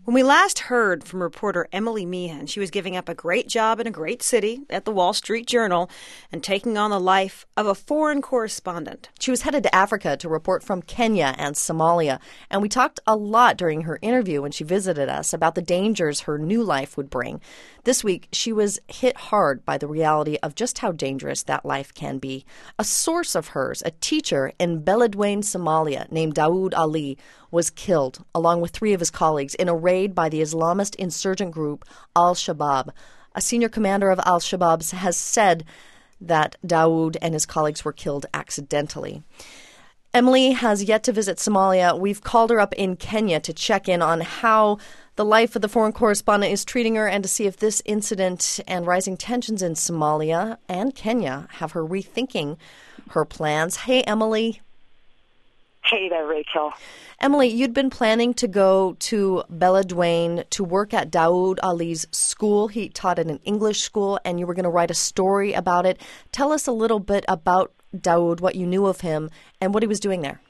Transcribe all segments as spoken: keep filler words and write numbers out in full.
When we last heard from reporter Emily Meehan, she was giving up a great job in a great city at the Wall Street Journal and taking on the life of a foreign correspondent. She was headed to Africa to report from Kenya and Somalia, and we talked a lot during her interview when she visited us about the dangers her new life would bring. This week, she was hit hard by the reality of just how dangerous that life can be. A source of hers, a teacher in Beledweyne, Somalia, named Dawood Ali, was killed, along with three of his colleagues, in a raid by the Islamist insurgent group Al-Shabaab. A senior commander of Al-Shabaab has said that Dawood and his colleagues were killed accidentally. Emily has yet to visit Somalia. We've called her up in Kenya to check in on how the life of the foreign correspondent is treating her and to see if this incident and rising tensions in Somalia and Kenya have her rethinking her plans. Hey, Emily. Hey there, Rachel. Emily, you'd been planning to go to Beledweyne to work at Dawood Ali's school. He taught at an English school, and you were going to write a story about it. Tell us a little bit about Dawood, what you knew of him, and what he was doing there.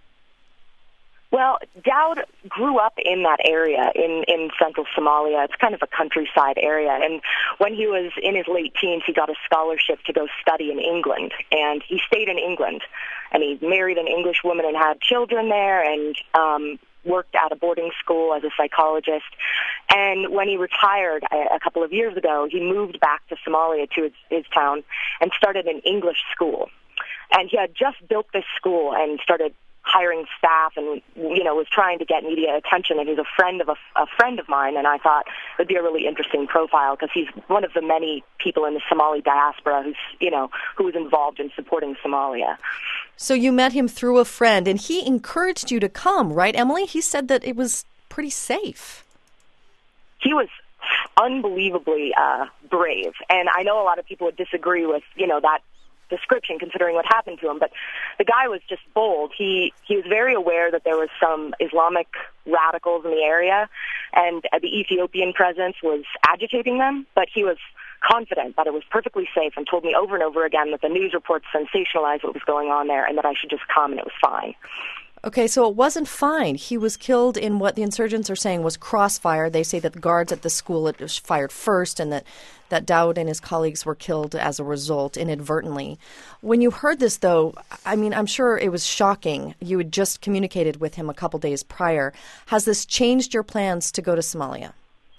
Well, Dawood grew up in that area in, in central Somalia. It's kind of a countryside area. And when he was in his late teens, he got a scholarship to go study in England. And he stayed in England. And he married an English woman and had children there and um, worked at a boarding school as a psychologist. And when he retired a, a couple of years ago, he moved back to Somalia, to his, his town, and started an English school. And he had just built this school and started hiring staff and, you know, was trying to get media attention. And he's a friend of a, a friend of mine, and I thought it would be a really interesting profile because he's one of the many people in the Somali diaspora who's, you know, who was involved in supporting Somalia. So you met him through a friend, and he encouraged you to come, right, Emily? He said that it was pretty safe. He was unbelievably uh, brave, and I know a lot of people would disagree with, you know, that description considering what happened to him, but the guy was just bold. He he was very aware that there was some Islamic radicals in the area, and uh, the Ethiopian presence was agitating them, but he was confident that it was perfectly safe and told me over and over again that the news reports sensationalized what was going on there and that I should just come and it was fine. Okay, so it wasn't fine. He was killed in what the insurgents are saying was crossfire. They say that the guards at the school had fired first and that, that Dawood and his colleagues were killed as a result inadvertently. When you heard this, though, I mean, I'm sure it was shocking. You had just communicated with him a couple days prior. Has this changed your plans to go to Somalia?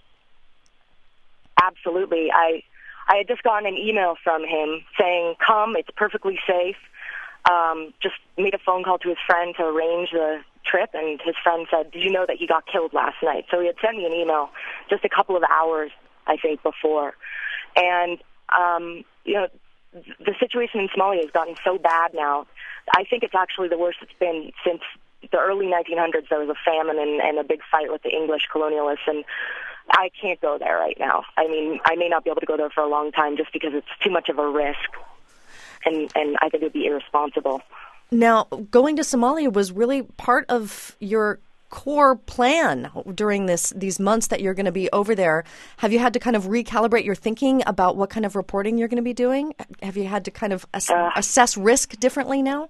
Absolutely. I, I had just gotten an email from him saying, come, it's perfectly safe. Um, just made a phone call to his friend to arrange the trip, and his friend said, did you know that he got killed last night? So he had sent me an email just a couple of hours, I think, before. And, um, you know, the situation in Somalia has gotten so bad now. I think it's actually the worst it's been since the early nineteen hundreds. There was a famine and, and a big fight with the English colonialists, and I can't go there right now. I mean, I may not be able to go there for a long time just because it's too much of a risk. And, and I think it would be irresponsible. Now, going to Somalia was really part of your core plan during this these months that you're going to be over there. Have you had to kind of recalibrate your thinking about what kind of reporting you're going to be doing? Have you had to kind of ass- uh, assess risk differently now?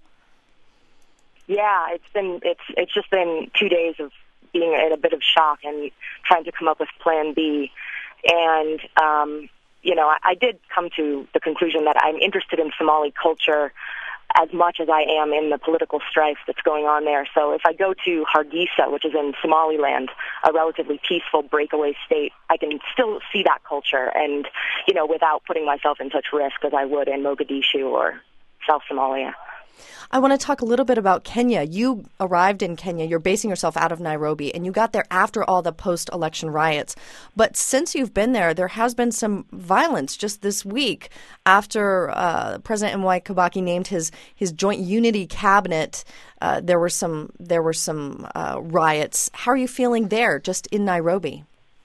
Yeah, it's been it's it's just been two days of being in a bit of shock and trying to come up with Plan B, and. Um, You know, I, I did come to the conclusion that I'm interested in Somali culture as much as I am in the political strife that's going on there. So if I go to Hargeisa, which is in Somaliland, a relatively peaceful breakaway state, I can still see that culture and, you know, without putting myself in such risk as I would in Mogadishu or South Somalia. I want to talk a little bit about Kenya. You arrived in Kenya. You're basing yourself out of Nairobi, and you got there after all the post-election riots. But since you've been there, there has been some violence just this week after uh, President Mwai Kibaki named his his joint unity cabinet. Uh, there were some there were some uh, riots. How are you feeling there, just in Nairobi?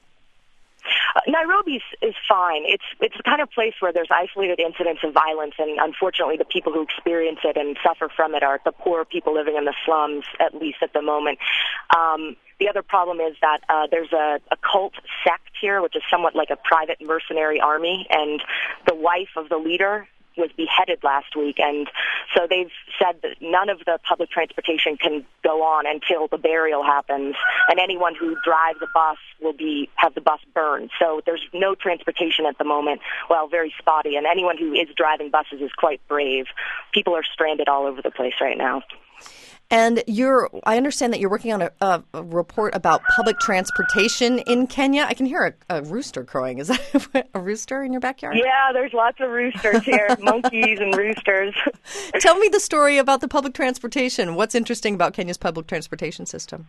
Uh, Nairobi is, is fine. It's it's the kind of place where there's isolated incidents of violence, and unfortunately the people who experience it and suffer from it are the poor people living in the slums, at least at the moment. Um, the other problem is that uh, there's a, a cult sect here, which is somewhat like a private mercenary army, and the wife of the leader was beheaded last week, and so they've said that none of the public transportation can go on until the burial happens, and anyone who drives a bus will be have the bus burned. So there's no transportation at the moment, well, very spotty, and anyone who is driving buses is quite brave. People are stranded all over the place right now. And you're, I understand that you're working on a, a, a report about public transportation in Kenya. I can hear a, a rooster crowing. Is that a rooster in your backyard? Yeah, there's lots of roosters here, monkeys and roosters. Tell me the story about the public transportation. What's interesting about Kenya's public transportation system?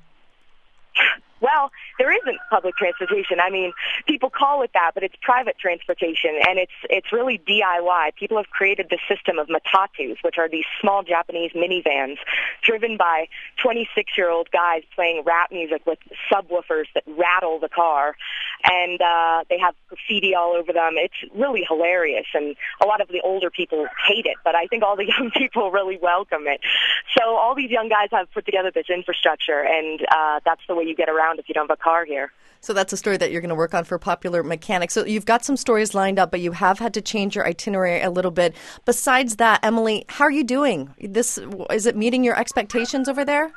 Well, there isn't public transportation. I mean, people call it that, but it's private transportation, and it's it's really D I Y. People have created this system of matatus, which are these small Japanese minivans driven by twenty-six-year-old guys playing rap music with subwoofers that rattle the car, and uh, they have graffiti all over them. It's really hilarious, and a lot of the older people hate it, but I think all the young people really welcome it. So all these young guys have put together this infrastructure, and uh, that's the way you get around if you don't have a car here. So that's a story that you're going to work on for Popular Mechanics. So you've got some stories lined up, but you have had to change your itinerary a little bit. Besides that, Emily, how are you doing? This is it meeting your expectations over there?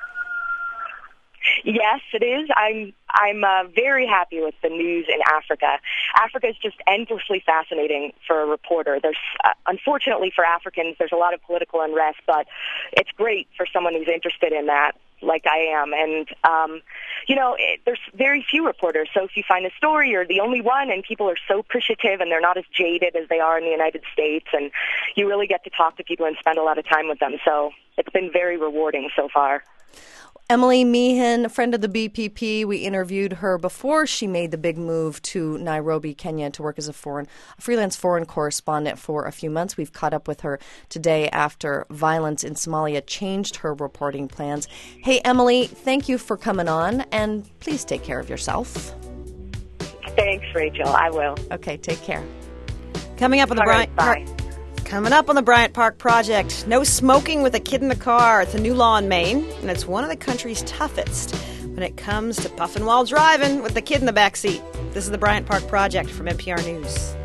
Yes, it is. I'm I'm uh, very happy with the news in Africa. Africa is just endlessly fascinating for a reporter. There's, uh, unfortunately for Africans, there's a lot of political unrest, but it's great for someone who's interested in that, like I am. And, um, you know, it, there's very few reporters, so if you find a story, you're the only one, and people are so appreciative, and they're not as jaded as they are in the United States, and you really get to talk to people and spend a lot of time with them. So it's been very rewarding so far. Emily Meehan, a friend of the B P P, we interviewed her before she made the big move to Nairobi, Kenya, to work as a foreign, a freelance foreign correspondent for a few months. We've caught up with her today after violence in Somalia changed her reporting plans. Hey, Emily, thank you for coming on, and please take care of yourself. Thanks, Rachel. I will. Okay, take care. Coming up on the All Bryant right, Park. Coming up on the Bryant Park Project, no smoking with a kid in the car. It's a new law in Maine, and it's one of the country's toughest when it comes to puffing while driving with the kid in the back seat. This is the Bryant Park Project from N P R News.